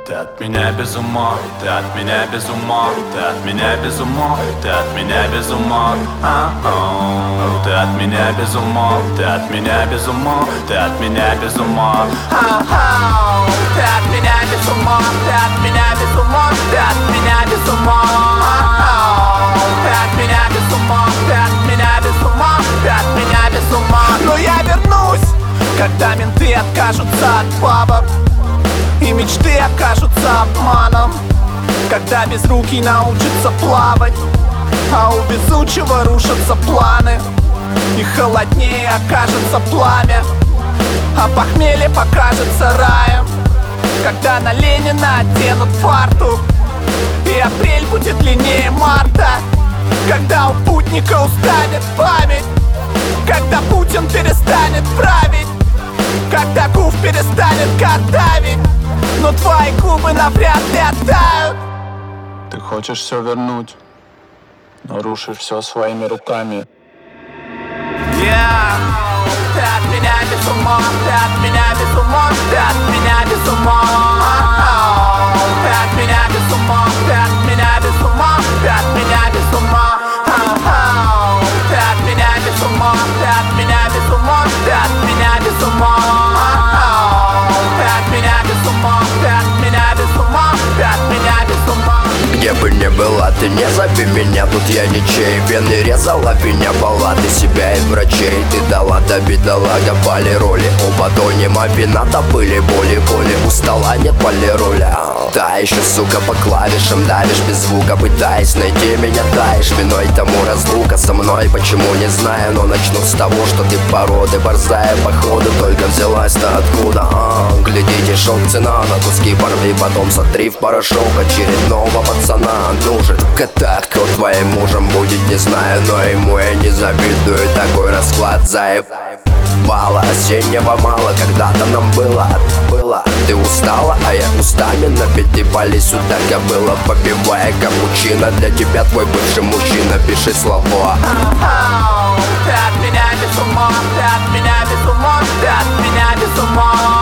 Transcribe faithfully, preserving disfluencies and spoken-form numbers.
Ты от меня без ума, ты от меня без ума, ты от меня без ума, ты от меня без ума. А-а. Ты от меня без ума, ты от меня без ума, ты от меня без ума. А-а. Ты от меня без ума, ты от меня без ума, ты от меня без ума. А-а. Ты от меня без ума, ты от меня без ума, ты от меня без ума. Но я вернусь, когда менты откажутся от бабок и мечты окажутся обманом, когда безрукий научится плавать, а у везучего рушатся планы, и холоднее окажется пламя, а похмелье покажется раем, когда на Ленина оденут фартук, и апрель будет длиннее марта, когда у путника устанет память, когда Путин перестанет править, когда Гуф перестанет картавить, но твои губы навряд ли оттают. Ты хочешь все вернуть, но рушишь все своими руками. Yeah. Ты от меня без ума, ты от меня без ума, ты от меня без ума. Ты от меня без ума, ты от меня без ума, ты от меня без ума. Ты от меня без ума, ты от меня без ума, ты от меня без ума. Ты от меня без ума, ты от меня без ума, ты от меня без ума. Где бы ни была, ты не зови меня, тут я ничей. Вены резала меня палаты себя и врачей. Ты дала, да бедолага, пали роли. У батонима вина-то были боли, боли. У стола нет полироля. Да еще, сука, по клавишам давишь без звука, пытаясь найти меня, таешь виной тому разлука со мной. Почему, не знаю, но начну с того, что ты породы борзая, походу, только взялась-то откуда? А, глядите, шок, цена на куски порви, потом сотри в порошок очередного пацана. Нужен кота, кто твоим мужем будет, не знаю, но ему я не завидую. Такой расклад заебала, осеннего мало, когда-то нам было, было. Ты устала, а я устами на пяти пали сюда, кобыла, попивая капучино. Для тебя твой бывший мужчина, пиши слова. Ты от меня без ума, ты от меня без ума, ты от меня без ума.